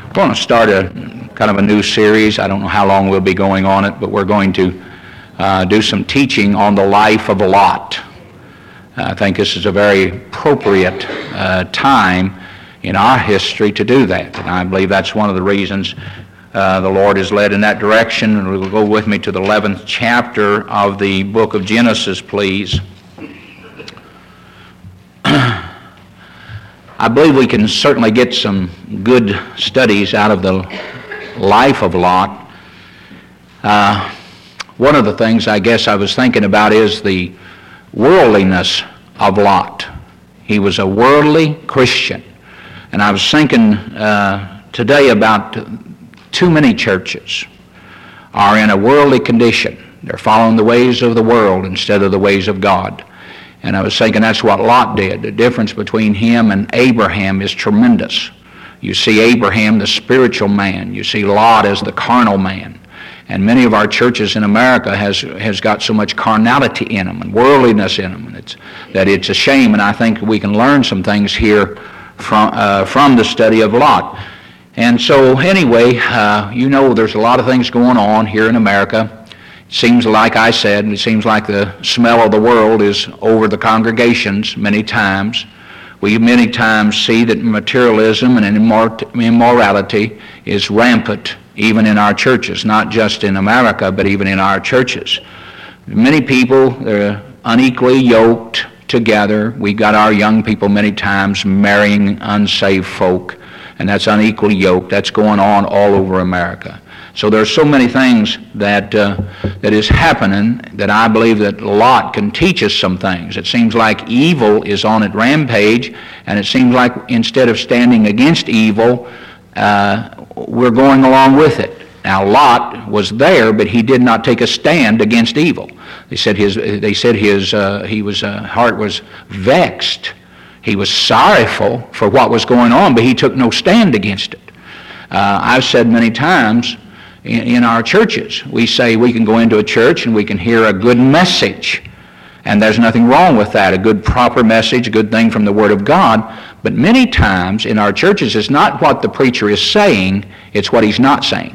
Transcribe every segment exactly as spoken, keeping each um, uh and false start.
We're going to start a kind of a new series. I don't know how long we'll be going on it, but we're going to uh, do some teaching on the life of Lot. I think this is a very appropriate uh, time in our history to do that. And I believe that's one of the reasons uh, the Lord has led in that direction. And we'll go with me to the eleventh chapter of the book of Genesis, please. I believe we can certainly get some good studies out of the life of Lot. Uh, one of the things I guess I was thinking about is the worldliness of Lot. He was a worldly Christian. And I was thinking uh, today about too many churches are in a worldly condition. They're following the ways of the world instead of the ways of God. And I was thinking that's what Lot did. The difference between him and Abraham is tremendous. You see Abraham, the spiritual man. You see Lot as the carnal man. And many of our churches in America has has got so much carnality in them and worldliness in them, and it's, that it's a shame. And I think we can learn some things here from uh, from the study of Lot. And so anyway, uh, you know there's a lot of things going on here in America. It seems like I said, it seems like the smell of the world is over the congregations many times. We many times see that materialism and immorality is rampant even in our churches, not just in America, but even in our churches. Many people are unequally yoked together. We've got our young people many times marrying unsaved folk, and that's unequally yoked. That's going on all over America. So there's so many things that uh, that is happening that I believe that Lot can teach us some things. It seems like evil is on its rampage, and it seems like instead of standing against evil, uh, we're going along with it. Now Lot was there, but he did not take a stand against evil. They said his they said his uh, he was uh, heart was vexed. He was sorrowful for what was going on, but he took no stand against it. Uh, I've said many times. In, in our churches, we say we can go into a church and we can hear a good message, and there's nothing wrong with that, a good proper message, a good thing from the Word of God. But many times in our churches, it's not what the preacher is saying, it's what he's not saying.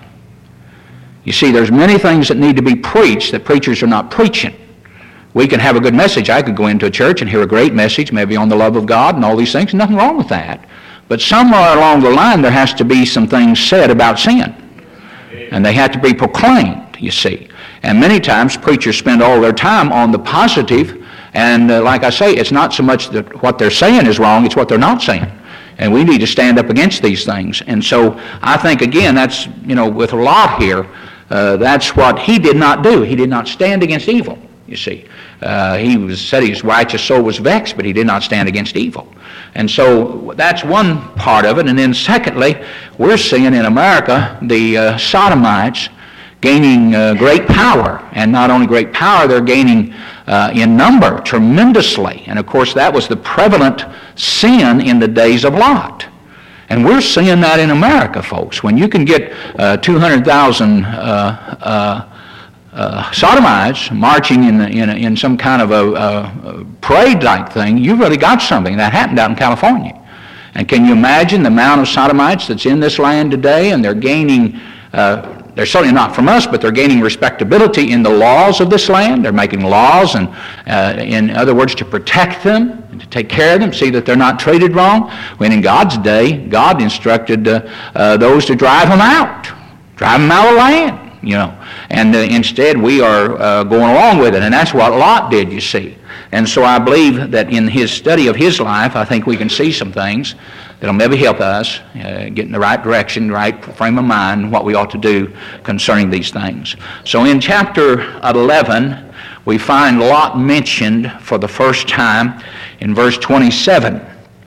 You see, there's many things that need to be preached that preachers are not preaching. We can have a good message. I could go into a church and hear a great message, maybe on the love of God and all these things, nothing wrong with that. But somewhere along the line, there has to be some things said about sin. And they have to be proclaimed, you see. And many times preachers spend all their time on the positive, and uh, like I say, it's not so much that what they're saying is wrong, it's what they're not saying. And we need to stand up against these things. And so I think, again, that's, you know, with Lot here, uh, that's what he did not do. He did not stand against evil, you see. Uh, he was, said his righteous soul was vexed, but he did not stand against evil. And so that's one part of it. And then secondly, we're seeing in America the uh, Sodomites gaining uh, great power. And not only great power, they're gaining uh, in number tremendously. And of course, that was the prevalent sin in the days of Lot. And we're seeing that in America, folks. When you can get uh, two hundred thousand uh, uh, Uh, sodomites marching in in, in some kind of a, a parade-like thing, you've really got something. That happened out in California. And can you imagine the amount of sodomites that's in this land today? And they're gaining, uh, they're certainly not from us, but they're gaining respectability in the laws of this land. They're making laws, and uh, in other words, to protect them and to take care of them, see that they're not treated wrong. When in God's day, God instructed uh, uh, those to drive them out, drive them out of the land. You know, and uh, instead we are uh, going along with it, and that's what Lot did, you see. And so I believe that in his study of his life, I think we can see some things that'll maybe help us uh, get in the right direction, right frame of mind, what we ought to do concerning these things. So in chapter eleven, we find Lot mentioned for the first time in verse twenty-seven.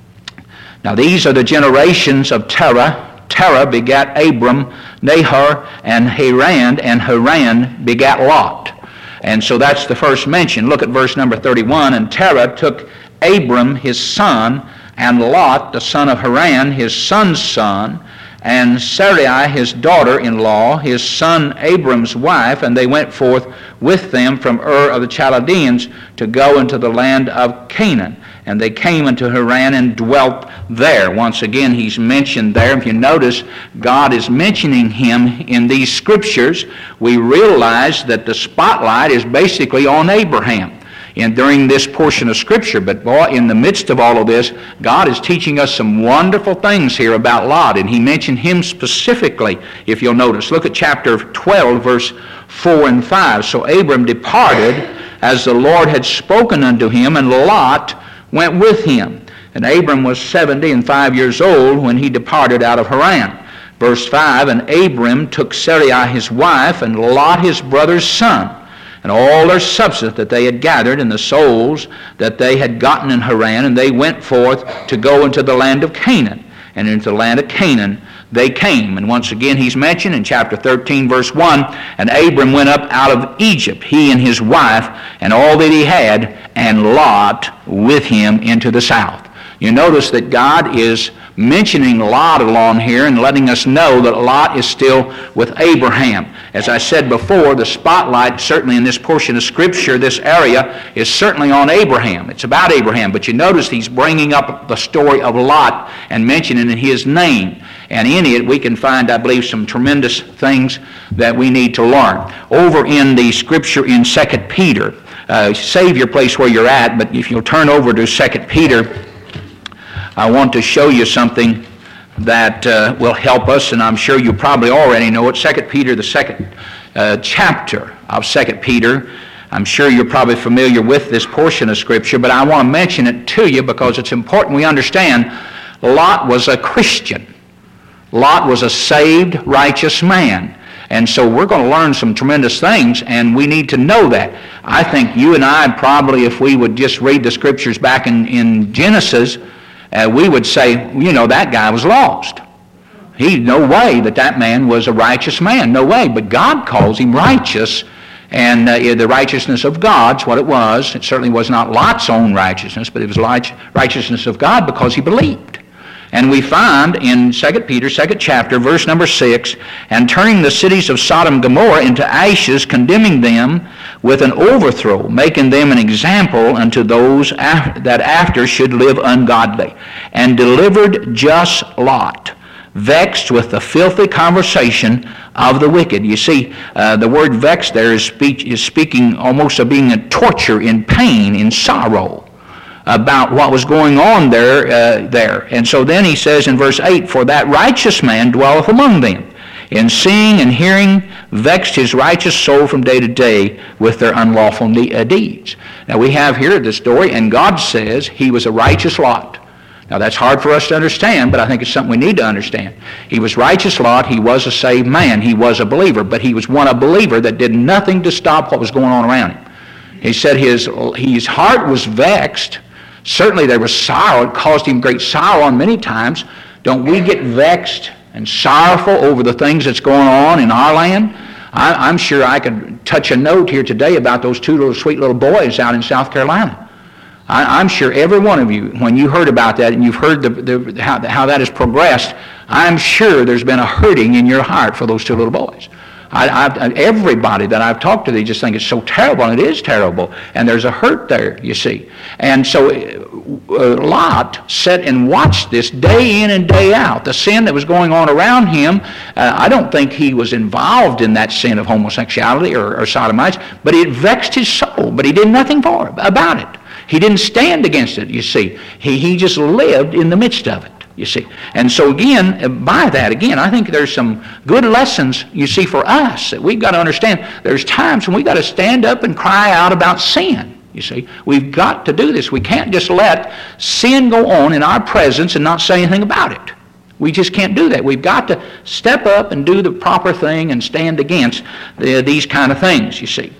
Now these are the generations of Terah. Terah begat Abram, Nahor, and Haran, and Haran begat Lot. And so that's the first mention. Look at verse number thirty-one. And Terah took Abram his son, and Lot the son of Haran his son's son, and Sarai his daughter-in-law, his son Abram's wife, and they went forth with them from Ur of the Chaldeans to go into the land of Canaan. And they came unto Haran and dwelt there. Once again, he's mentioned there. If you notice, God is mentioning him in these scriptures. We realize that the spotlight is basically on Abraham and during this portion of Scripture. But boy, in the midst of all of this, God is teaching us some wonderful things here about Lot, and he mentioned him specifically, if you'll notice. Look at chapter twelve, verse four and five. So Abram departed as the Lord had spoken unto him, and Lot went with him. And Abram was seventy and five years old when he departed out of Haran. Verse five, and Abram took Sarai his wife, and Lot his brother's son, and all their substance that they had gathered, and the souls that they had gotten in Haran, and they went forth to go into the land of Canaan. And into the land of Canaan they came. And once again he's mentioned in chapter thirteen, verse one, and Abram went up out of Egypt, he and his wife, and all that he had, and Lot with him into the south. You notice that God is mentioning Lot along here and letting us know that Lot is still with Abraham. As I said before, the spotlight, certainly in this portion of Scripture, this area, is certainly on Abraham. It's about Abraham, but you notice he's bringing up the story of Lot and mentioning his name. And in it, we can find, I believe, some tremendous things that we need to learn. Over in the Scripture in Second Peter, uh, save your place where you're at, but if you'll turn over to Second Peter, I want to show you something that uh, will help us, and I'm sure you probably already know it. Second Peter, the second uh, chapter of Second Peter. I'm sure you're probably familiar with this portion of Scripture, but I want to mention it to you because it's important we understand Lot was a Christian. Lot was a saved, righteous man. And so we're going to learn some tremendous things, and we need to know that. I think you and I probably, if we would just read the Scriptures back in, in Genesis, Uh, we would say, you know, that guy was lost. He, no way that that man was a righteous man. No way. But God calls him righteous. And uh, the righteousness of God's what it was. It certainly was not Lot's own righteousness, but it was righteousness of God because he believed. And we find in Second Peter, second chapter, verse number six, and turning the cities of Sodom and Gomorrah into ashes, condemning them with an overthrow, making them an example unto those af- that after should live ungodly, and delivered just Lot, vexed with the filthy conversation of the wicked. You see, uh, the word vexed there is, speech, is speaking almost of being in torture, in pain, in sorrow, about what was going on there, uh, there. And so then he says in verse eight, for that righteous man dwelleth among them, in seeing and hearing vexed his righteous soul from day to day with their unlawful ne- uh, deeds. Now we have here the story, and God says he was a righteous Lot. Now that's hard for us to understand, but I think it's something we need to understand. He was righteous Lot, he was a saved man, he was a believer, but he was one a believer that did nothing to stop what was going on around him. He said his, his heart was vexed. Certainly there was sorrow. It caused him great sorrow on many times. Don't we get vexed and sorrowful over the things that's going on in our land? I, I'm sure I could touch a note here today about those two little sweet little boys out in South Carolina. I, I'm sure every one of you, when you heard about that and you've heard the, the, how, how that has progressed, I'm sure there's been a hurting in your heart for those two little boys. I, I, everybody that I've talked to, they just think it's so terrible, and it is terrible. And there's a hurt there, you see. And so uh, Lot sat and watched this day in and day out. The sin that was going on around him, uh, I don't think he was involved in that sin of homosexuality or, or sodomites, but it vexed his soul. But he did nothing for it, about it. He didn't stand against it, you see. He, he just lived in the midst of it. You see. And so again, by that, again, I think there's some good lessons, you see, for us that we've got to understand. There's times when we've got to stand up and cry out about sin, you see. We've got to do this. We can't just let sin go on in our presence and not say anything about it. We just can't do that. We've got to step up and do the proper thing and stand against the, these kind of things, you see.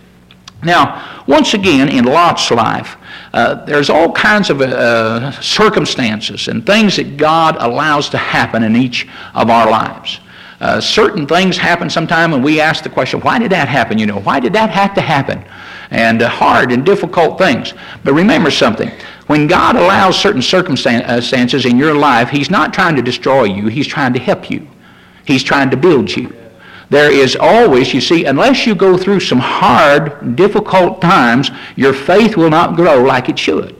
Now, once again, in Lot's life, uh, there's all kinds of uh, circumstances and things that God allows to happen in each of our lives. Uh, certain things happen sometime, and we ask the question, why did that happen? You know, why did that have to happen? And uh, hard and difficult things. But remember something. When God allows certain circumstances in your life, He's not trying to destroy you. He's trying to help you. He's trying to build you. There is always, you see, unless you go through some hard, difficult times, your faith will not grow like it should.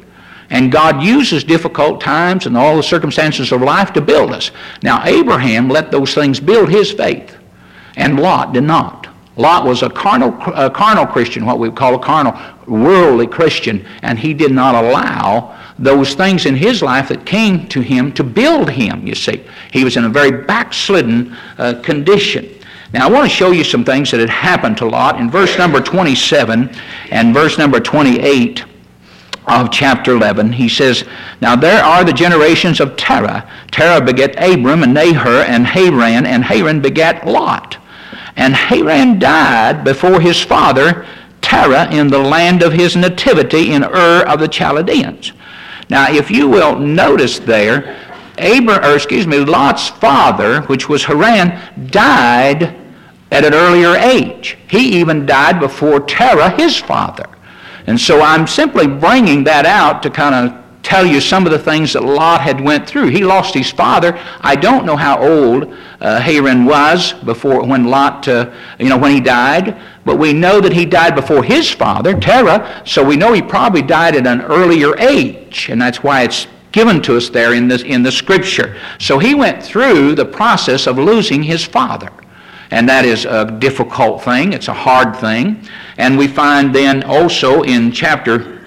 And God uses difficult times and all the circumstances of life to build us. Now, Abraham let those things build his faith, and Lot did not. Lot was a carnal, a carnal Christian, what we call a carnal, worldly Christian, and he did not allow those things in his life that came to him to build him, you see. He was in a very backslidden uh, condition. Now, I want to show you some things that had happened to Lot. In verse number twenty-seven and verse number twenty-eight of chapter eleven, he says, "Now there are the generations of Terah. Terah begat Abram and Nahor and Haran, and Haran begat Lot. And Haran died before his father Terah in the land of his nativity in Ur of the Chaldeans." Now, if you will notice there, Abram, or excuse me, Lot's father, which was Haran, died at an earlier age. He even died before Terah, his father. And so I'm simply bringing that out to kind of tell you some of the things that Lot had went through. He lost his father. I don't know how old uh, Haran was before when Lot, uh, you know, when he died, but we know that he died before his father, Terah, so we know he probably died at an earlier age, and that's why it's given to us there in this in the Scripture. So he went through the process of losing his father. And that is a difficult thing. It's a hard thing. And we find then also in chapter,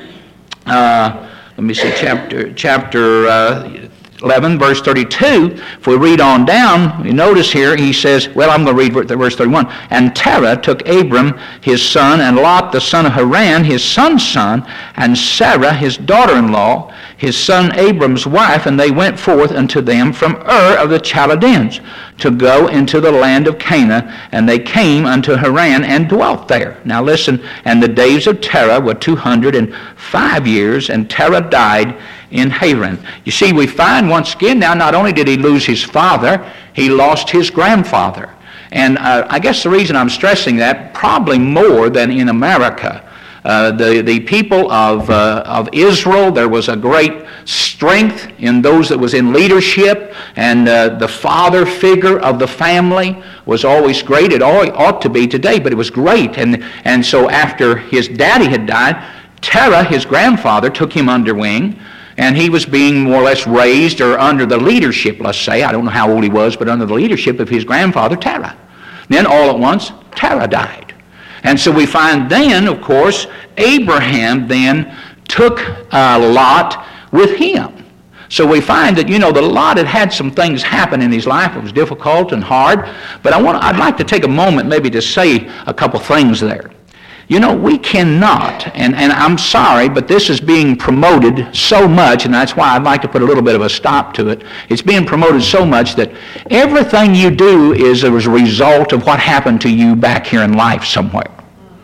uh, let me see, chapter chapter uh, eleven, verse thirty-two, if we read on down, you notice here, he says, well, I'm going to read verse thirty-one. "And Terah took Abram his son, and Lot the son of Haran his son's son, and Sarah his daughter-in-law, his son Abram's wife, and they went forth unto them from Ur of the Chaldeans, to go into the land of Canaan, and they came unto Haran and dwelt there." Now listen, "And the days of Terah were two hundred and five years, and Terah died in Haran." You see, we find once again now, not only did he lose his father, he lost his grandfather. And uh, I guess the reason I'm stressing that, probably more than in America, Uh, the, the people of, uh, of Israel, there was a great strength in those that was in leadership, and uh, the father figure of the family was always great. It always ought to be today, but it was great. And, and so after his daddy had died, Terah, his grandfather, took him under wing, and he was being more or less raised or under the leadership, let's say, I don't know how old he was, but under the leadership of his grandfather, Terah. Then all at once, Terah died. And so we find then, of course, Abraham then took uh, Lot with him. So we find that, you know, the Lot had had some things happen in his life. It was difficult and hard. But I want, I'd like to take a moment maybe to say a couple things there. You know, we cannot, and, and I'm sorry, but this is being promoted so much, and that's why I'd like to put a little bit of a stop to it. It's being promoted so much that everything you do is a result of what happened to you back here in life somewhere.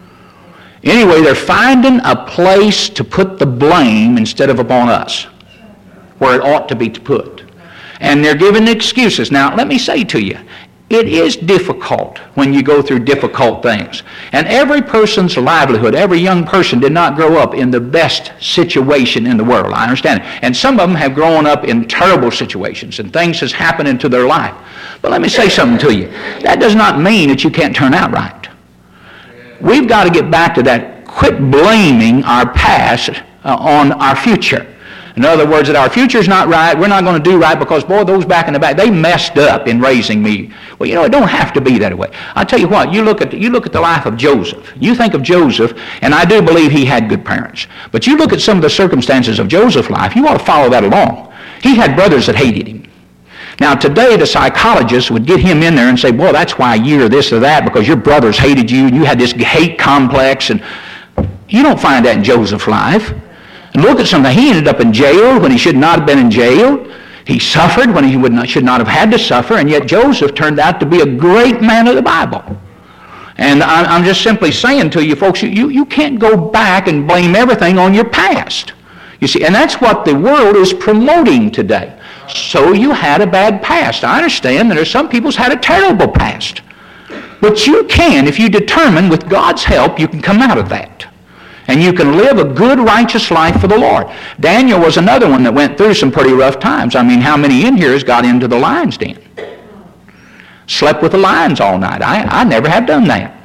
Anyway, they're finding a place to put the blame instead of upon us, where it ought to be put. And they're giving excuses. Now, let me say to you, it is difficult when you go through difficult things. And every person's livelihood, every young person did not grow up in the best situation in the world. I understand it. And some of them have grown up in terrible situations, and things has happened into their life. But let me say something to you. That does not mean that you can't turn out right. We've got to get back to that. Quit blaming our past uh, on our future. In other words, that our future's not right, we're not going to do right because, boy, those back in the back, they messed up in raising me. Well, you know, it don't have to be that way. I'll tell you what, you look at you look at the life of Joseph. You think of Joseph, and I do believe he had good parents. But you look at some of the circumstances of Joseph's life, you ought to follow that along. He had brothers that hated him. Now, today, the psychologists would get him in there and say, boy, that's why you're this or that, because your brothers hated you, and you had this hate complex. And you don't find that in Joseph's life. And look at something. He ended up in jail when he should not have been in jail. He suffered when he would not, should not have had to suffer, and yet Joseph turned out to be a great man of the Bible. And I'm just simply saying to you folks, you, you can't go back and blame everything on your past. You see, and that's what the world is promoting today. So you had a bad past. I understand that there's some people's had a terrible past. But you can, if you determine with God's help, you can come out of that. And you can live a good, righteous life for the Lord. Daniel was another one that went through some pretty rough times. I mean, how many in here has got into the lion's den? Slept with the lions all night. I, I never have done that.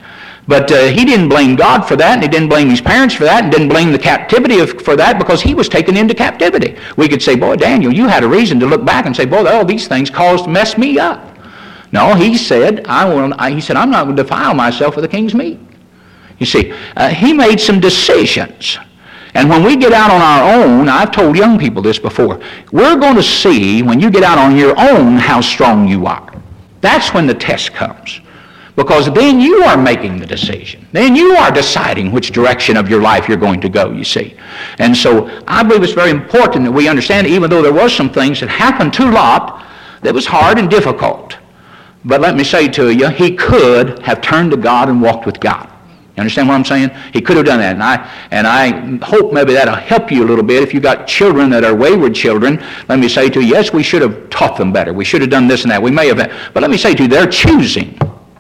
But uh, he didn't blame God for that, and he didn't blame his parents for that, and didn't blame the captivity of, for that, because he was taken into captivity. We could say, boy, Daniel, you had a reason to look back and say, boy, all these things caused messed me up. No, he said, I will, I, he said, I'm not going to defile myself with the king's meat. You see, uh, he made some decisions. And when we get out on our own, I've told young people this before, we're going to see when you get out on your own how strong you are. That's when the test comes. Because then you are making the decision. Then you are deciding which direction of your life you're going to go, you see. And so I believe it's very important that we understand, even though there was some things that happened to Lot that was hard and difficult. But let me say to you, he could have turned to God and walked with God. You understand what I'm saying? He could have done that. And I and I hope maybe that'll help you a little bit. If you've got children that are wayward children, let me say to you, yes, we should have taught them better. We should have done this and that. We may have, but let me say to you, they're choosing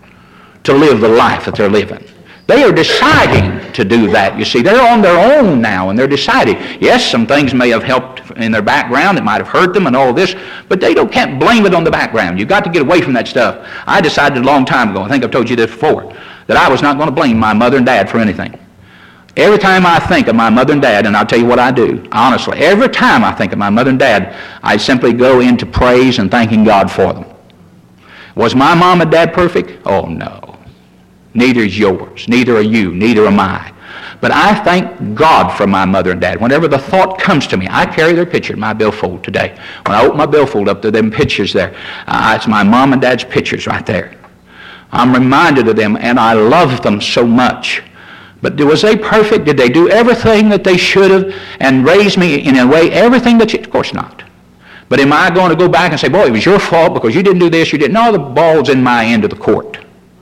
to live the life that they're living. They are deciding to do that, you see. They're on their own now, and they're deciding. Yes, some things may have helped in their background that might have hurt them and all this, but they don't can't blame it on the background. You've got to get away from that stuff. I decided a long time ago, I think I've told you this before, that I was not going to blame my mother and dad for anything. Every time I think of my mother and dad, and I'll tell you what I do, honestly, every time I think of my mother and dad, I simply go into praise and thanking God for them. Was my mom and dad perfect? Oh, no. Neither is yours. Neither are you. Neither am I. But I thank God for my mother and dad. Whenever the thought comes to me, I carry their picture in my billfold today. When I open my billfold up, there are them pictures there. Uh, it's my mom and dad's pictures right there. I'm reminded of them, and I love them so much. But was they perfect? Did they do everything that they should have and raise me in a way, everything that you... Of course not. But am I going to go back and say, boy, it was your fault because you didn't do this, you didn't... No, the ball's in my end of the court.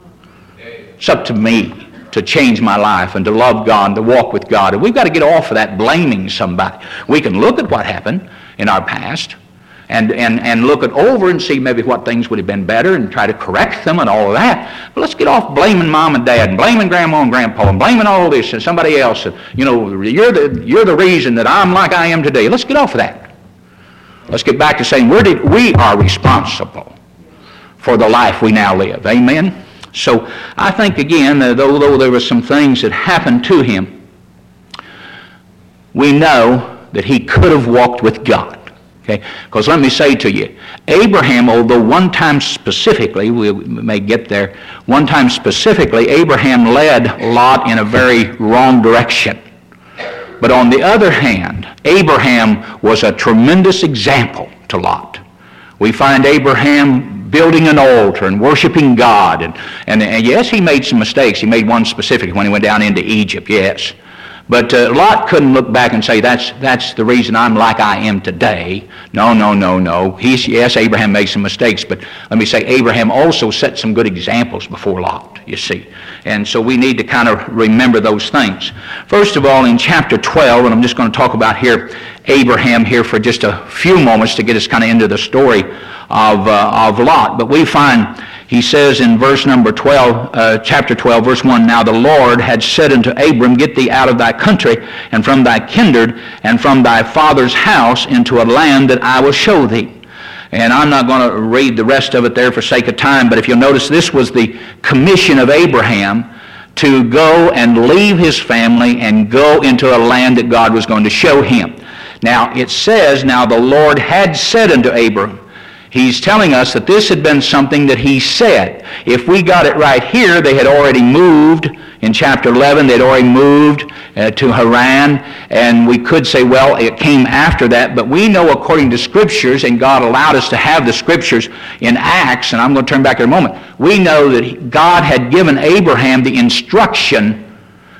It's up to me to change my life and to love God and to walk with God. And we've got to get off of that blaming somebody. We can look at what happened in our past and, and, and look it over and see maybe what things would have been better and try to correct them and all of that. But let's get off blaming mom and dad and blaming grandma and grandpa and blaming all this and somebody else. And, you know, you're the, you're the reason that I'm like I am today. Let's get off of that. Let's get back to saying we're de- we are responsible for the life we now live. Amen? So I think, again, that although there were some things that happened to him, we know that he could have walked with God. Okay? Because let me say to you, Abraham, although one time specifically, we may get there, one time specifically, Abraham led Lot in a very wrong direction. But on the other hand, Abraham was a tremendous example to Lot. We find Abraham building an altar and worshiping God. And, and, and yes, he made some mistakes. He made one specific when he went down into Egypt, yes. But uh, Lot couldn't look back and say, that's that's the reason I'm like I am today. No, no, no, no. He's, yes, Abraham made some mistakes, but let me say, Abraham also set some good examples before Lot, you see. And so we need to kind of remember those things. First of all, in chapter twelve, and I'm just going to talk about here, Abraham here for just a few moments to get us kind of into the story of, uh, of Lot. But we find, he says in verse number twelve, uh, chapter twelve, verse one, Now the Lord had said unto Abram, Get thee out of thy country, and from thy kindred, and from thy father's house, into a land that I will show thee. And I'm not going to read the rest of it there for sake of time, but if you'll notice, this was the commission of Abraham to go and leave his family and go into a land that God was going to show him. Now, it says, Now the Lord had said unto Abram. He's telling us that this had been something that he said. If we got it right here, they had already moved. In chapter eleven, they'd already moved uh, to Haran. And we could say, well, it came after that. But we know according to Scriptures, and God allowed us to have the Scriptures in Acts, and I'm going to turn back in a moment. We know that God had given Abraham the instruction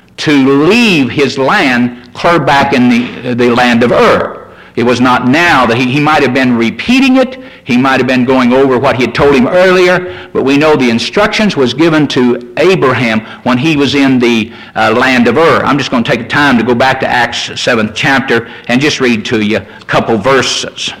to leave his land clear back in the, the land of Ur. It was not now that he, he might have been repeating it. He might have been going over what he had told him earlier. But we know the instructions was given to Abraham when he was in the uh, land of Ur. I'm just going to take time to go back to Acts seventh chapter and just read to you a couple verses.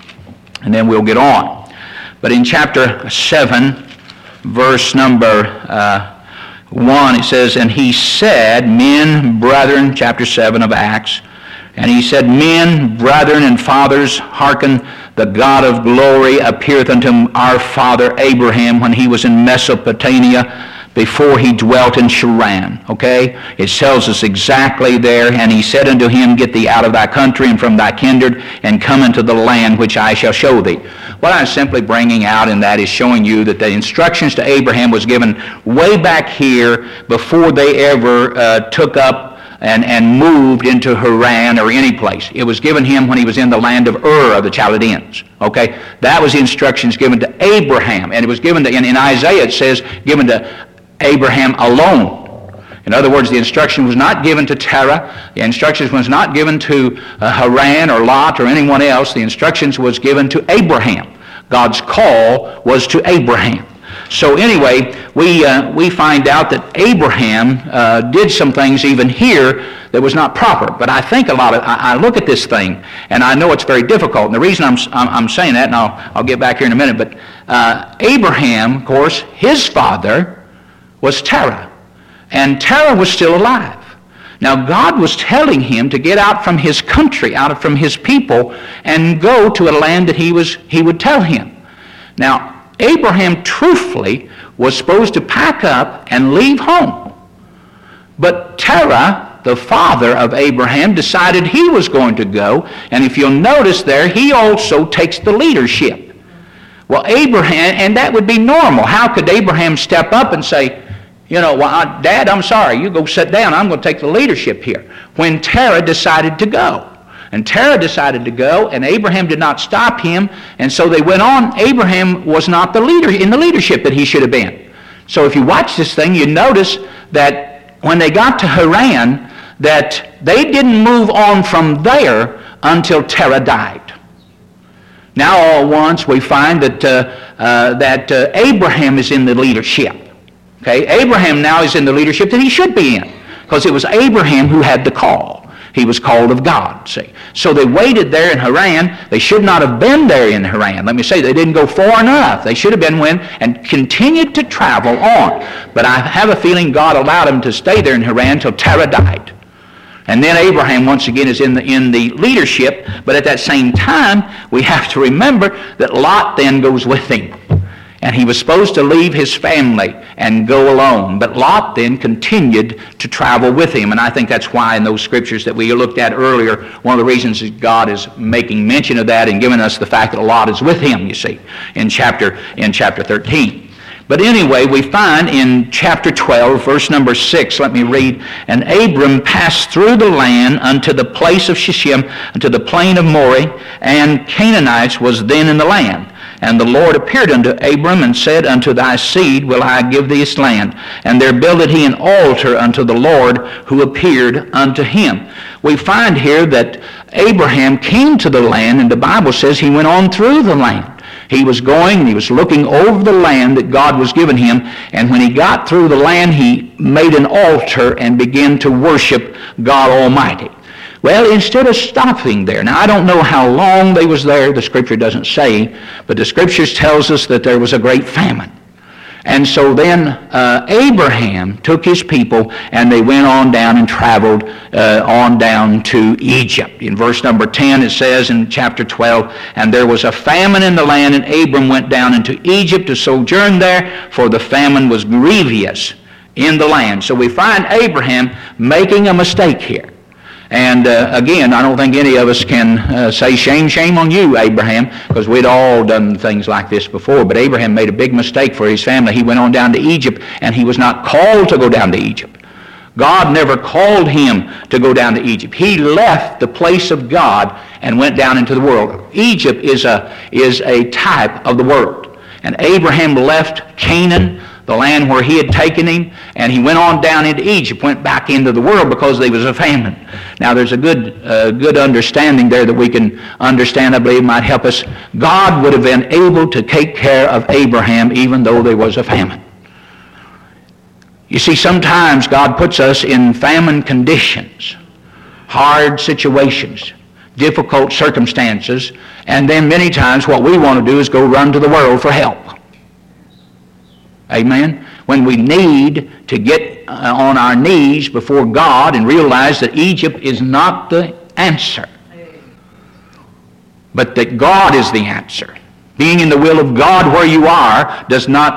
And then we'll get on. But in chapter seven, verse number uh, one, it says, And he said, Men, brethren, chapter seven of Acts, And he said, Men, brethren, and fathers, hearken, the God of glory appeareth unto our father Abraham when he was in Mesopotamia, before he dwelt in Charan. Okay? It tells us exactly there, and he said unto him, Get thee out of thy country and from thy kindred, and come into the land which I shall show thee. What I'm simply bringing out in that is showing you that the instructions to Abraham was given way back here before they ever uh, took up and, and moved into Haran or any place. It was given him when he was in the land of Ur of the Chaldeans. Okay? That was the instructions given to Abraham. And it was given to, in, in Isaiah it says, given to Abraham alone. In other words, the instruction was not given to Terah. The instructions was not given to uh, Haran or Lot or anyone else. The instructions was given to Abraham. God's call was to Abraham. So anyway, we uh, we find out that Abraham uh, did some things even here that was not proper. But I think a lot of, I, I look at this thing, and I know it's very difficult. And the reason I'm I'm, I'm saying that, and I'll I'll get back here in a minute, but uh, Abraham, of course, his father was Terah, and Terah was still alive. Now God was telling him to get out from his country, out from his people, and go to a land that he was he would tell him. Now Abraham truthfully was supposed to pack up and leave home. But Terah, the father of Abraham, decided he was going to go, and if you'll notice there, he also takes the leadership. Well, Abraham, and that would be normal. How could Abraham step up and say, you know, well, I, Dad, I'm sorry, you go sit down, I'm going to take the leadership here, when Terah decided to go. And Terah decided to go, and Abraham did not stop him, and so they went on. Abraham was not the leader in the leadership that he should have been. So if you watch this thing, you notice that when they got to Haran, that they didn't move on from there until Terah died. Now all at once we find that, uh, uh, that uh, Abraham is in the leadership. Okay? Abraham now is in the leadership that he should be in, because it was Abraham who had the call. He was called of God, see. So they waited there in Haran. They should not have been there in Haran. Let me say, they didn't go far enough. They should have been when and continued to travel on. But I have a feeling God allowed them to stay there in Haran until Terah died. And then Abraham once again is in the, in the leadership. But at that same time, we have to remember that Lot then goes with him. And he was supposed to leave his family and go alone. But Lot then continued to travel with him. And I think that's why in those scriptures that we looked at earlier, one of the reasons that God is making mention of that and giving us the fact that Lot is with him, you see, in chapter, in chapter thirteen. But anyway, we find in chapter twelve, verse number six, let me read, And Abram passed through the land unto the place of Shechem, unto the plain of Moreh, and Canaanites was then in the land. And the Lord appeared unto Abram and said, Unto thy seed will I give this land. And there builded he an altar unto the Lord who appeared unto him. We find here that Abraham came to the land, and the Bible says he went on through the land. He was going and he was looking over the land that God was giving him. And when he got through the land, he made an altar and began to worship God Almighty. Well, instead of stopping there, now I don't know how long they was there, the Scripture doesn't say, but the Scriptures tells us that there was a great famine. And so then uh, Abraham took his people and they went on down and traveled uh, on down to Egypt. In verse number ten it says in chapter twelve, And there was a famine in the land, and Abram went down into Egypt to sojourn there, for the famine was grievous in the land. So we find Abraham making a mistake here. And uh, again, I don't think any of us can uh, say, shame, shame on you, Abraham, because we'd all done things like this before. But Abraham made a big mistake for his family. He went on down to Egypt, and he was not called to go down to Egypt. God never called him to go down to Egypt. He left the place of God and went down into the world. Egypt is a, is a type of the world. And Abraham left Canaan, the land where he had taken him, and he went on down into Egypt, went back into the world because there was a famine. Now there's a good uh, good understanding there that we can understand, I believe might help us. God would have been able to take care of Abraham even though there was a famine. You see, sometimes God puts us in famine conditions, hard situations, difficult circumstances, and then many times what we want to do is go run to the world for help. Amen? When we need to get uh, on our knees before God and realize that Egypt is not the answer, but that God is the answer. Being in the will of God where you are does not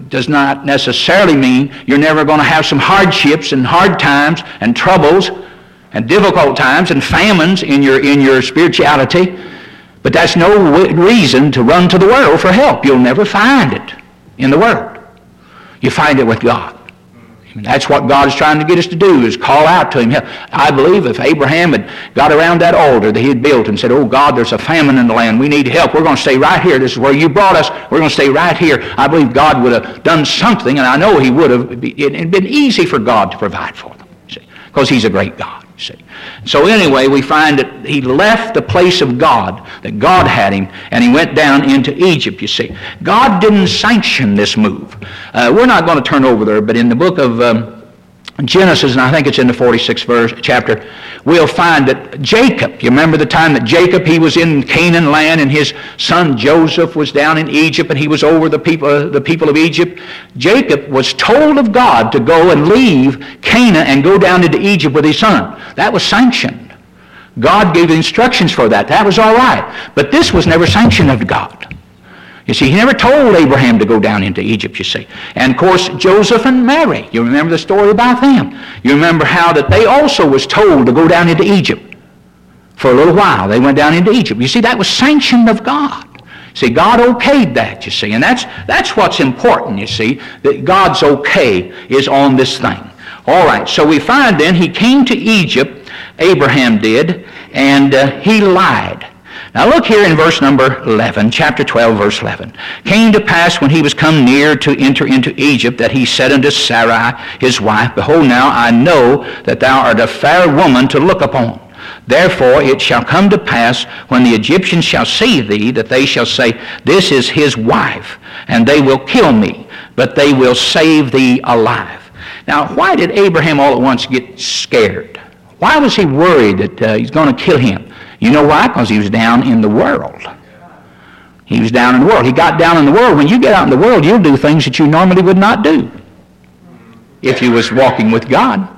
does not necessarily mean you're never going to have some hardships and hard times and troubles and difficult times and famines in your in your spirituality. But that's no reason to run to the world for help. You'll never find it in the world. You find it with God. That's what God is trying to get us to do, is call out to Him. I believe if Abraham had got around that altar that he had built and said, oh God, there's a famine in the land, we need help, we're going to stay right here, this is where you brought us, we're going to stay right here, I believe God would have done something, and I know He would have. It had been easy for God to provide for them, because He's a great God. See. So anyway, we find that he left the place of God, that God had him, and he went down into Egypt, you see. God didn't sanction this move. Uh, we're not going to turn over there, but in the book of um, Genesis, and I think it's in the forty-sixth verse, chapter, we'll find that Jacob, you remember the time that Jacob, he was in Canaan land, and his son Joseph was down in Egypt, and he was over the people, uh, the people of Egypt. Jacob was told of God to go and leave Canaan and go down into Egypt with his son. That was sanctioned. God gave instructions for that. That was all right. But this was never sanctioned of God. You see, He never told Abraham to go down into Egypt, you see. And, of course, Joseph and Mary, you remember the story about them. You remember how that they also was told to go down into Egypt. For a little while, they went down into Egypt. You see, that was sanctioned of God. See, God okayed that, you see. And that's, that's what's important, you see, that God's okay is on this thing. All right, so we find then he came to Egypt, Abraham did, and uh, he lied. Now look here in verse number eleven, chapter twelve, verse eleven. Came to pass when he was come near to enter into Egypt, that he said unto Sarai his wife, behold, now I know that thou art a fair woman to look upon. Therefore it shall come to pass, when the Egyptians shall see thee, that they shall say, this is his wife, and they will kill me, but they will save thee alive. Now, why did Abraham all at once get scared? Why was he worried that uh, he's going to kill him? You know why? Because he was down in the world. He was down in the world. He got down in the world. When you get out in the world, you'll do things that you normally would not do if you was walking with God.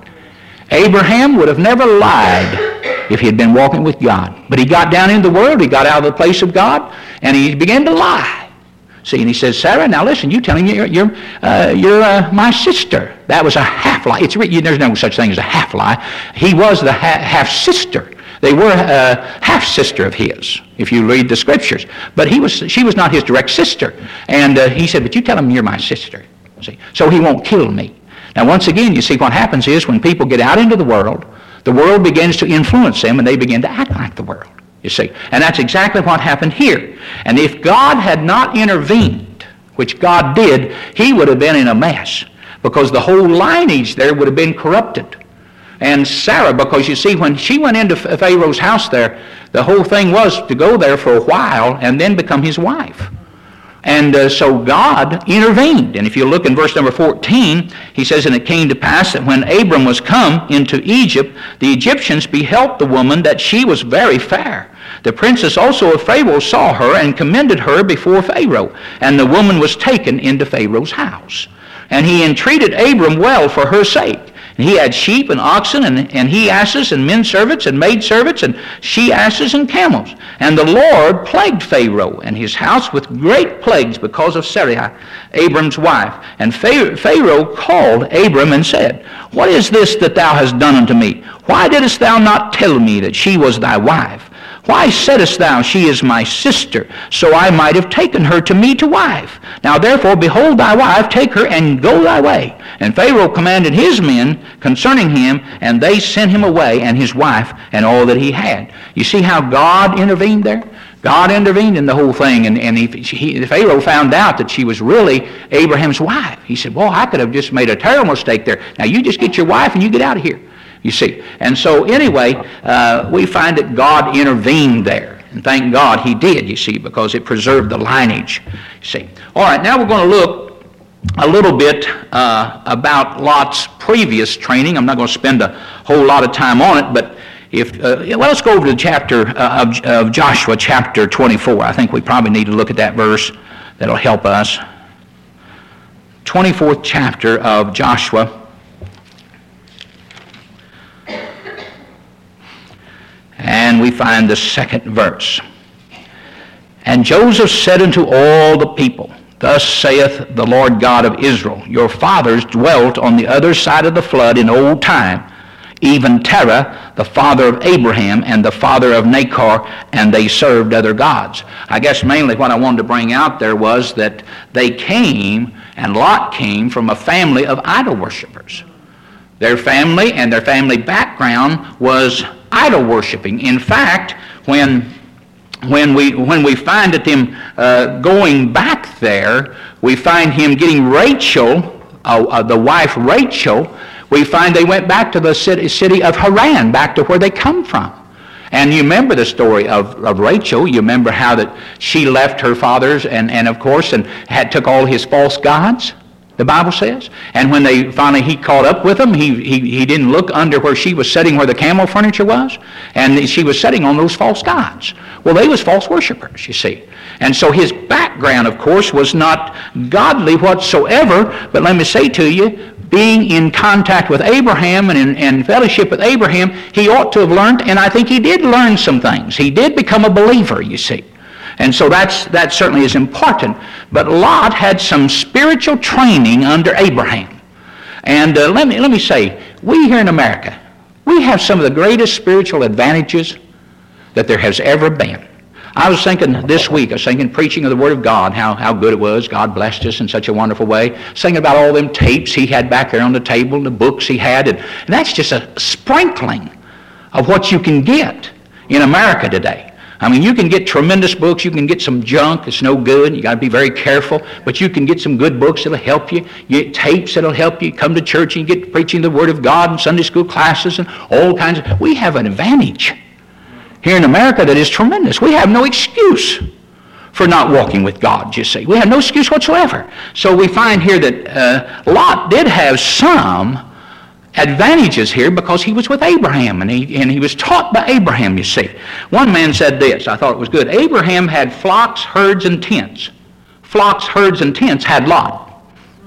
Abraham would have never lied if he had been walking with God. But he got down in the world. He got out of the place of God, and he began to lie. See, and he says, Sarah, now listen, you telling me you're, you're, uh, you're uh, my sister. That was a half-lie. It's, there's no such thing as a half-lie. He was the ha- half-sister. They were a half-sister of his, if you read the Scriptures. But he was, she was not his direct sister. And uh, he said, but you tell him you're my sister. See, so he won't kill me. Now, once again, you see what happens is when people get out into the world, the world begins to influence them, and they begin to act like the world. You see, and that's exactly what happened here. And if God had not intervened, which God did, he would have been in a mess, because the whole lineage there would have been corrupted. And Sarah, because you see, when she went into Pharaoh's house there, the whole thing was to go there for a while and then become his wife. And uh, so God intervened. And if you look in verse number fourteen, he says, and it came to pass that when Abram was come into Egypt, the Egyptians beheld the woman, that she was very fair. The princess also of Pharaoh saw her, and commended her before Pharaoh. And the woman was taken into Pharaoh's house. And he entreated Abram well for her sake. And he had sheep and oxen, and, and he-asses, and men servants, and maid servants, and she-asses, and camels. And the Lord plagued Pharaoh and his house with great plagues because of Sarai, Abram's wife. And Pharaoh called Abram and said, what is this that thou hast done unto me? Why didst thou not tell me that she was thy wife? Why saidst thou, she is my sister, so I might have taken her to me to wife? Now therefore, behold thy wife, take her, and go thy way. And Pharaoh commanded his men concerning him, and they sent him away, and his wife, and all that he had. You see how God intervened there? God intervened in the whole thing, and, and he, he, Pharaoh found out that she was really Abraham's wife. He said, well, I could have just made a terrible mistake there. Now you just get your wife and you get out of here. You see. And so anyway, uh, we find that God intervened there. And thank God he did, you see, because it preserved the lineage. You see. All right, now we're going to look a little bit uh, about Lot's previous training. I'm not going to spend a whole lot of time on it, but if uh, well, let's go over to the chapter uh, of, of Joshua, chapter twenty-four. I think we probably need to look at that verse. That'll help us. twenty-fourth chapter of Joshua. And we find the second verse. And Joseph said unto all the people, Thus saith the Lord God of Israel, your fathers dwelt on the other side of the flood in old time, even Terah, the father of Abraham, and the father of Nachor, and they served other gods. I guess mainly what I wanted to bring out there was that they came, and Lot came from a family of idol worshipers. Their family and their family background was idol worshiping. In fact, when when we when we find that them uh, going back there, we find him getting Rachel, uh, uh, the wife Rachel. We find they went back to the city, city of Haran, back to where they come from. And you remember the story of, of Rachel. You remember how that she left her father's and, and of course, and had took all his false gods, the Bible says. And when they finally, he caught up with them, he, he, he didn't look under where she was sitting, where the camel furniture was. And she was sitting on those false gods. Well, they was false worshipers, you see. And so his background, of course, was not godly whatsoever. But let me say to you, being in contact with Abraham and in, in fellowship with Abraham, he ought to have learned, and I think he did learn some things. He did become a believer, you see. And so that's that certainly is important. But Lot had some spiritual training under Abraham. And uh, let me let me say, we here in America, we have some of the greatest spiritual advantages that there has ever been. I was thinking this week, I was thinking preaching of the Word of God, how, how good it was. God blessed us in such a wonderful way. Thinking about all them tapes he had back there on the table, and the books he had. And, and that's just a sprinkling of what you can get in America today. I mean, you can get tremendous books. You can get some junk. It's no good. You got to be very careful. But you can get some good books that'll help you. You get tapes that'll help you. Come to church and get preaching the Word of God and Sunday school classes and all kinds of... We have an advantage here in America that is tremendous. We have no excuse for not walking with God, you see. We have no excuse whatsoever. So we find here that uh, Lot did have some advantages here because he was with Abraham, and he, and he was taught by Abraham, you see. One man said this, I thought it was good. Abraham had flocks, herds, and tents. Flocks, herds, and tents had Lot.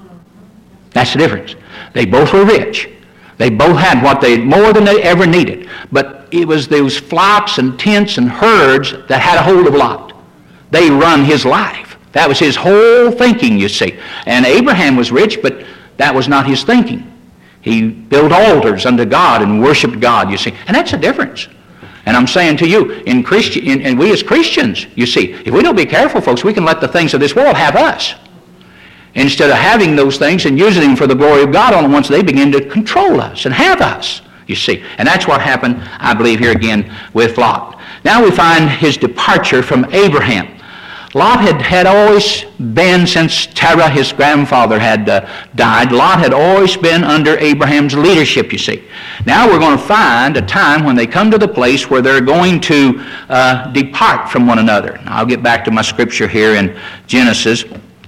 That's the difference. They both were rich. They both had what they more than they ever needed. But it was those flocks and tents and herds that had a hold of Lot. They run his life. That was his whole thinking, you see. And Abraham was rich, but that was not his thinking. He built altars unto God and worshiped God, you see. And that's a difference. And I'm saying to you, in Christian, in, and we as Christians, you see, if we don't be careful, folks, we can let the things of this world have us. Instead of having those things and using them for the glory of God, only once they begin to control us and have us, you see. And that's what happened, I believe, here again with Lot. Now we find his departure from Abraham. Lot had, had always been, since Terah, his grandfather, had uh, died, Lot had always been under Abraham's leadership, you see. Now we're going to find a time when they come to the place where they're going to uh, depart from one another. Now, I'll get back to my scripture here in Genesis.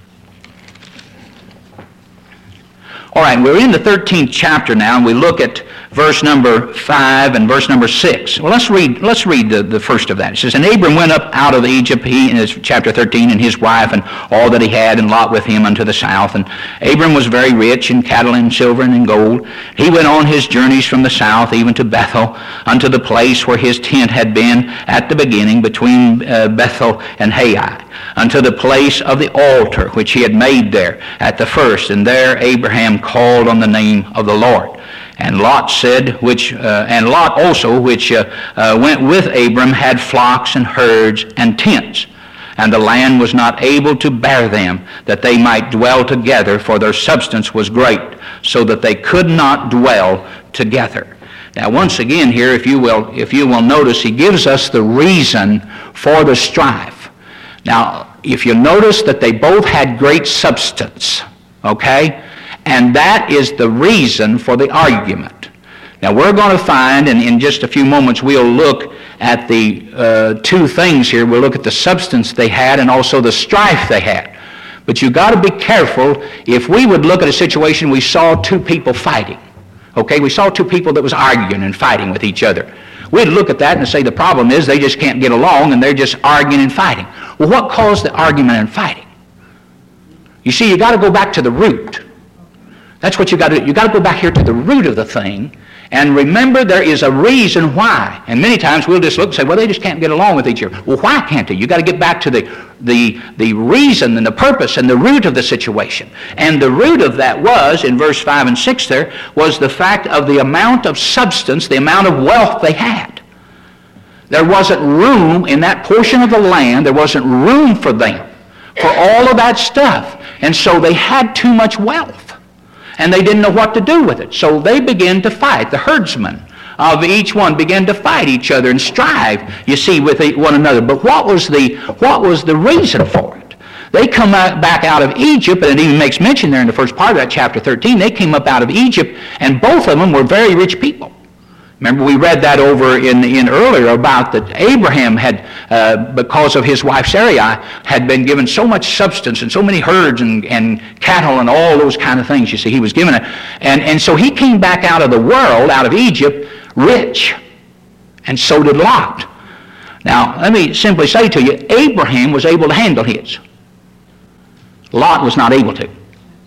All right, we're in the thirteenth chapter now, and we look at verse number five and verse number six. Well, let's read let's read the, the first of that. It says, and Abram went up out of Egypt, he in his chapter thirteen, and his wife, and all that he had, and Lot with him unto the south. And Abram was very rich in cattle and silver and in gold. He went on his journeys from the south, even to Bethel, unto the place where his tent had been at the beginning, between uh, Bethel and Hai, unto the place of the altar which he had made there at the first. And there Abraham called on the name of the Lord. And Lot said, which uh, and Lot also, which uh, uh, went with Abram, had flocks and herds and tents. And the land was not able to bear them, that they might dwell together, for their substance was great, so that they could not dwell together. Now, once again here, if you will, if you will notice, he gives us the reason for the strife. Now, if you notice that they both had great substance, okay? And that is the reason for the argument. Now, we're going to find, and in just a few moments, we'll look at the uh, two things here. We'll look at the substance they had and also the strife they had. But you've got to be careful. If we would look at a situation, we saw two people fighting. Okay, we saw two people that was arguing and fighting with each other. We'd look at that and say the problem is they just can't get along and they're just arguing and fighting. Well, what caused the argument and fighting? You see, you got to go back to the root. That's what you got to do. You got to go back here to the root of the thing and remember there is a reason why. And many times we'll just look and say, well, they just can't get along with each other. Well, why can't they? You got to get back to the, the, the reason and the purpose and the root of the situation. And the root of that was, in verse five and six there, was the fact of the amount of substance, the amount of wealth they had. There wasn't room in that portion of the land, there wasn't room for them, for all of that stuff. And so they had too much wealth. And they didn't know what to do with it. So they began to fight. The herdsmen of each one began to fight each other and strive, you see, with one another. But what was the, what was the reason for it? They come out, back out of Egypt, and it even makes mention there in the first part of that chapter thirteen, they came up out of Egypt, and both of them were very rich people. Remember, we read that over in, in earlier about that Abraham had, uh, because of his wife Sarai, had been given so much substance and so many herds and, and cattle and all those kind of things, you see, he was given it. And, and so he came back out of the world, out of Egypt, rich. And so did Lot. Now, let me simply say to you, Abraham was able to handle his. Lot was not able to.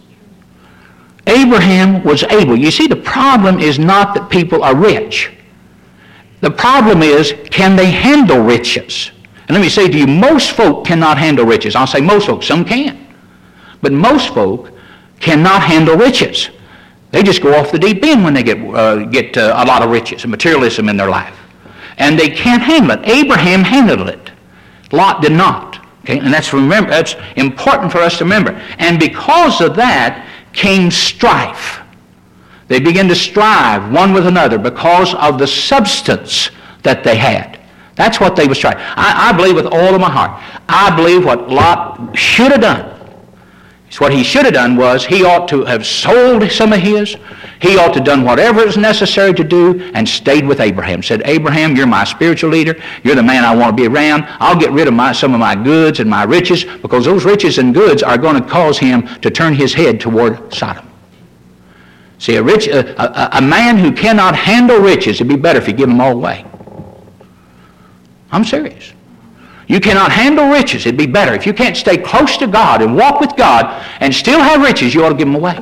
Abraham was able. You see, the problem is not that people are rich. The problem is, can they handle riches? And let me say to you, most folk cannot handle riches. I'll say most folk, some can. But most folk cannot handle riches. They just go off the deep end when they get, uh, get uh, a lot of riches and materialism in their life. And they can't handle it. Abraham handled it. Lot did not. Okay? And that's, remember, that's important for us to remember. And because of that, came strife. They began to strive one with another because of the substance that they had. That's what they were striving. I, I believe with all of my heart. I believe what Lot should have done. What he should have done was he ought to have sold some of his. He ought to have done whatever is necessary to do and stayed with Abraham. Said, Abraham, you're my spiritual leader. You're the man I want to be around. I'll get rid of my, some of my goods and my riches because those riches and goods are going to cause him to turn his head toward Sodom. See, a, rich, a, a, a man who cannot handle riches, it'd be better if you give them all away. I'm serious. You cannot handle riches. It'd be better. If you can't stay close to God and walk with God and still have riches, you ought to give them away.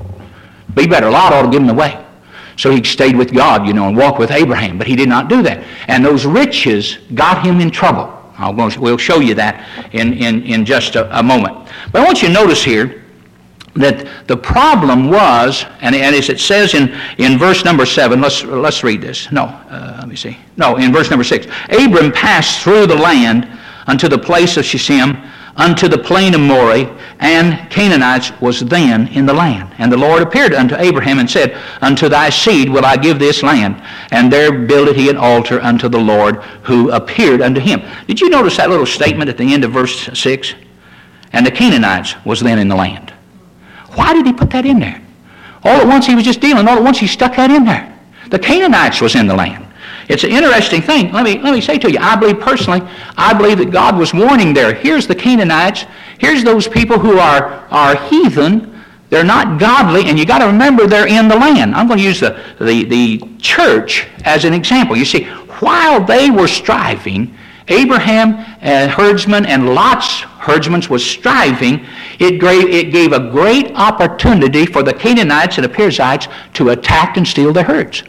Be better. Lot ought to give them away. So he stayed with God, you know, and walked with Abraham. But he did not do that. And those riches got him in trouble. I'll go, we'll show you that in, in, in just a, a moment. But I want you to notice here that the problem was, and, and as it says in, in verse number seven, let's, let's read this. No, uh, let me see. No, in verse number six. Abram passed through the land unto the place of Shechem, unto the plain of Moreh, and Canaanites was then in the land. And the Lord appeared unto Abraham and said, Unto thy seed will I give this land. And there builded he an altar unto the Lord who appeared unto him. Did you notice that little statement at the end of verse six? And the Canaanites was then in the land. Why did he put that in there? All at once he was just dealing. All at once he stuck that in there. The Canaanites was in the land. It's an interesting thing. Let me, let me say to you, I believe personally, I believe that God was warning there. Here's the Canaanites. Here's those people who are, are heathen. They're not godly, and you got to remember they're in the land. I'm going to use the, the, the church as an example. You see, while they were striving, Abraham, uh, herdsman, and Lot's herdsmen was striving, it gave, it gave a great opportunity for the Canaanites and the Perizzites to attack and steal their herds.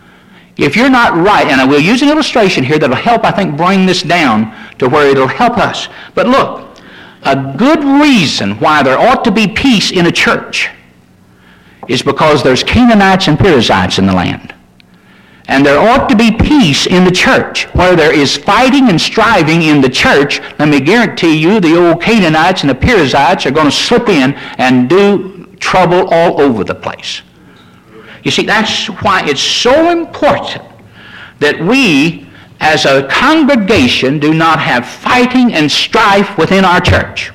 If you're not right, and I will use an illustration here that will help, I think, bring this down to where it'll help us. But look, a good reason why there ought to be peace in a church is because there's Canaanites and Perizzites in the land. And there ought to be peace in the church. Where there is fighting and striving in the church, let me guarantee you the old Canaanites and the Perizzites are going to slip in and do trouble all over the place. You see, that's why it's so important that we, as a congregation, do not have fighting and strife within our church.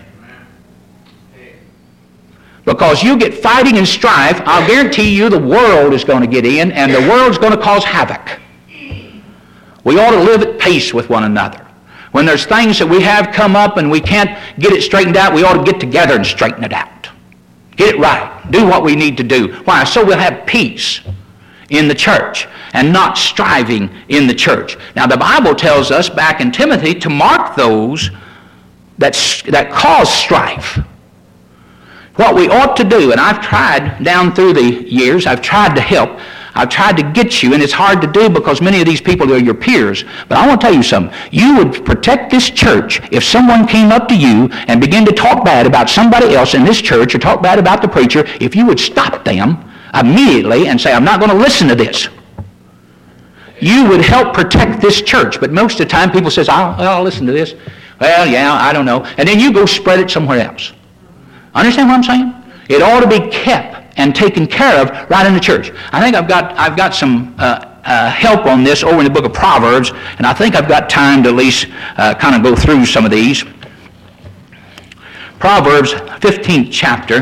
Because you get fighting and strife, I'll guarantee you the world is going to get in, and the world's going to cause havoc. We ought to live at peace with one another. When there's things that we have come up and we can't get it straightened out, we ought to get together and straighten it out. Get it right. Do what we need to do. Why? So we'll have peace in the church and not striving in the church. Now, the Bible tells us back in Timothy to mark those that, that cause strife. what we ought to do, and I've tried down through the years, I've tried to help, I've tried to get you, and it's hard to do because many of these people are your peers. But I want to tell you something. You would protect this church if someone came up to you and began to talk bad about somebody else in this church or talk bad about the preacher, if you would stop them immediately and say, I'm not going to listen to this. You would help protect this church. But most of the time people says, I'll, I'll listen to this. Well, yeah, I don't know. And then you go spread it somewhere else. Understand what I'm saying? It ought to be kept and taken care of right in the church. I think I've got I've got some uh, uh, help on this over in the book of Proverbs, and I think I've got time to at least uh, kind of go through some of these. Proverbs, fifteenth chapter.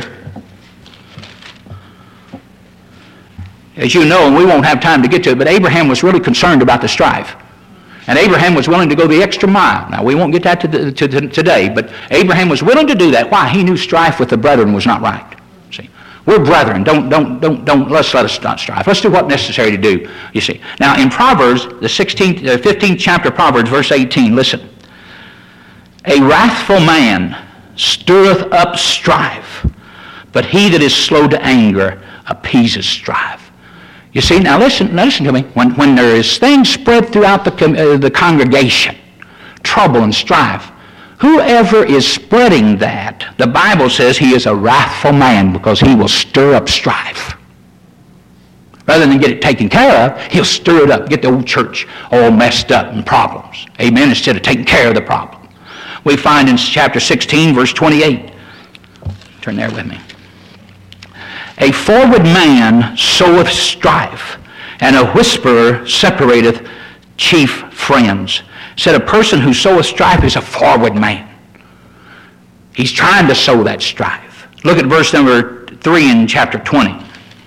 As you know, and we won't have time to get to it, but Abraham was really concerned about the strife. And Abraham was willing to go the extra mile. Now, we won't get that to, the, to, to today, but Abraham was willing to do that. Why? He knew strife with the brethren was not right. See, we're brethren. Don't, don't, don't, don't, let's let us not strive. Let's do what's necessary to do, you see. Now, in Proverbs, the sixteenth, uh, fifteenth chapter of Proverbs, verse eighteen, listen. A wrathful man stirreth up strife, but he that is slow to anger appeases strife. You see, now listen, now listen to me. When, when there is things spread throughout the, uh, the congregation, trouble and strife, whoever is spreading that, the Bible says he is a wrathful man because he will stir up strife. Rather than get it taken care of, he'll stir it up, get the old church all messed up and problems. Amen, instead of taking care of the problem. We find in chapter sixteen, verse twenty-eight. Turn there with me. A forward man soweth strife, and a whisperer separateth chief friends. Said a person who soweth strife is a forward man. He's trying to sow that strife. Look at verse number three in chapter twenty.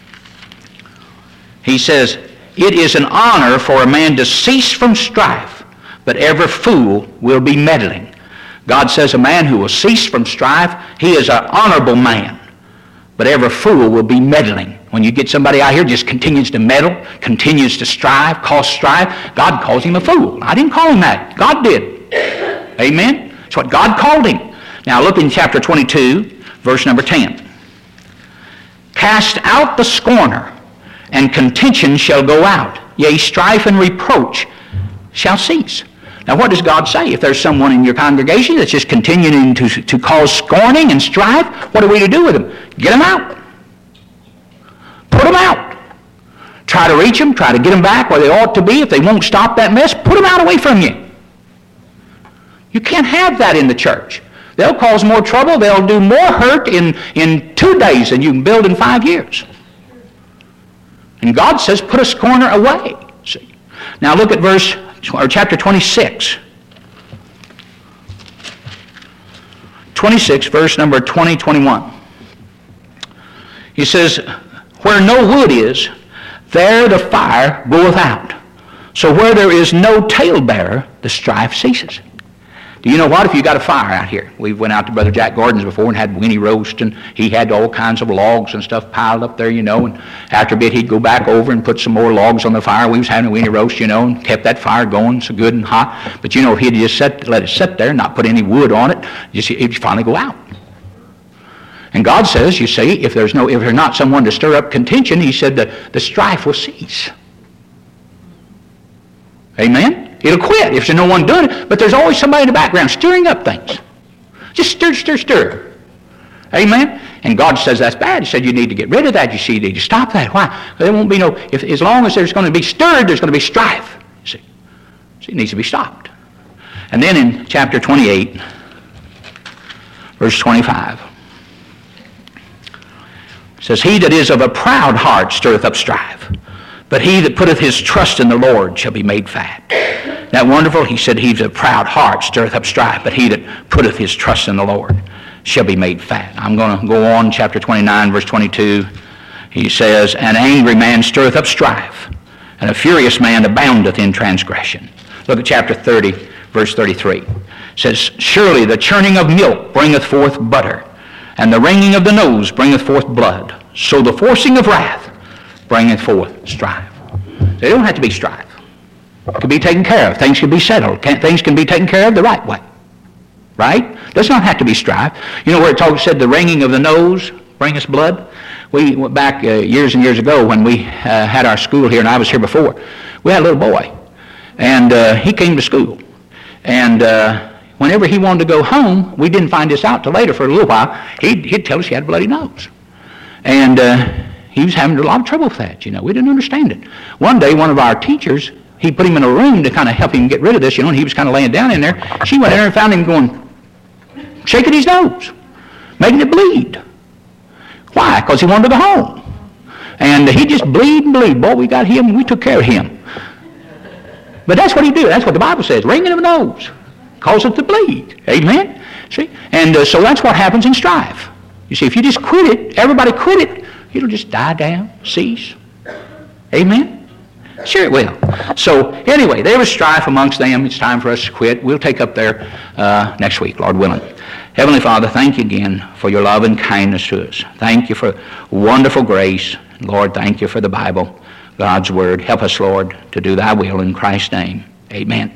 He says, it is an honor for a man to cease from strife, but every fool will be meddling. God says a man who will cease from strife, he is an honorable man. But every fool will be meddling. When you get somebody out here just continues to meddle, continues to strive, cause strife, God calls him a fool. I didn't call him that. God did. Amen? That's what God called him. Now look in chapter twenty-two, verse number ten. Cast out the scorner, and contention shall go out. Yea, strife and reproach shall cease. Now what does God say? If there's someone in your congregation that's just continuing to, to cause scorning and strife, what are we to do with them? Get them out. Put them out. Try to reach them. Try to get them back where they ought to be. If they won't stop that mess, put them out away from you. You can't have that in the church. They'll cause more trouble. They'll do more hurt in, in two days than you can build in five years. And God says, put a scorner away. See? Now look at verse or chapter twenty-six. twenty-six, verse number twenty, twenty-one. He says, where no wood is, there the fire goeth out. So where there is no talebearer, the strife ceases. Do you know what? If you got a fire out here, we went out to Brother Jack Gordon's before and had weenie roast, and he had all kinds of logs and stuff piled up there, you know, and after a bit he'd go back over and put some more logs on the fire. We was having a weenie roast, you know, and kept that fire going so good and hot. But you know, if he'd just set, let it sit there and not put any wood on it, just, it'd finally go out. And God says, you see, if there's no, if there's not someone to stir up contention, he said the, the strife will cease. Amen? It'll quit if there's no one doing it, but there's always somebody in the background stirring up things. Just stir, stir, stir. Amen? And God says that's bad. He said you need to get rid of that. You see, you need to stop that. Why? There won't be no, if, as long as there's going to be stirred, there's going to be strife. See? See, it needs to be stopped. And then in chapter twenty-eight, verse twenty-five, it says, he that is of a proud heart stirreth up strife, but he that putteth his trust in the Lord shall be made fat. Isn't that wonderful? He said, he that a proud heart stirreth up strife, but he that putteth his trust in the Lord shall be made fat. I'm going to go on, chapter twenty-nine, verse twenty-two. He says, an angry man stirreth up strife, and a furious man aboundeth in transgression. Look at chapter thirty, verse thirty-three. It says, surely the churning of milk bringeth forth butter, and the wringing of the nose bringeth forth blood. So the forcing of wrath bringeth forth strife. They don't have to be strife. It can be taken care of. Things can be settled. Things can be taken care of the right way. Right? Does not have to be strife. You know where it talks, said the wringing of the nose bring us blood? We went back uh, years and years ago when we uh, had our school here, and I was here before. We had a little boy, and uh, he came to school. And uh, whenever he wanted to go home, we didn't find this out till later for a little while, he'd, he'd tell us he had a bloody nose. And uh, he was having a lot of trouble with that, you know. We didn't understand it. One day, one of our teachers, he put him in a room to kind of help him get rid of this, you know, and he was kind of laying down in there. She went in there and found him going, shaking his nose, making it bleed. Why? Because he wanted to go home. And he just bleed and bleed. Boy, we got him and we took care of him. But that's what he did. That's what the Bible says. Wringing of the nose causes it to bleed. Amen? See? And uh, so that's what happens in strife. You see, if you just quit it, everybody quit it, it'll just die down, cease. Amen? Sure it will. So anyway, there was strife amongst them. It's time for us to quit. We'll take up there uh, next week, Lord willing. Heavenly Father, thank you again for your love and kindness to us. Thank you for wonderful grace. Lord, thank you for the Bible, God's Word. Help us, Lord, to do thy will in Christ's name. Amen.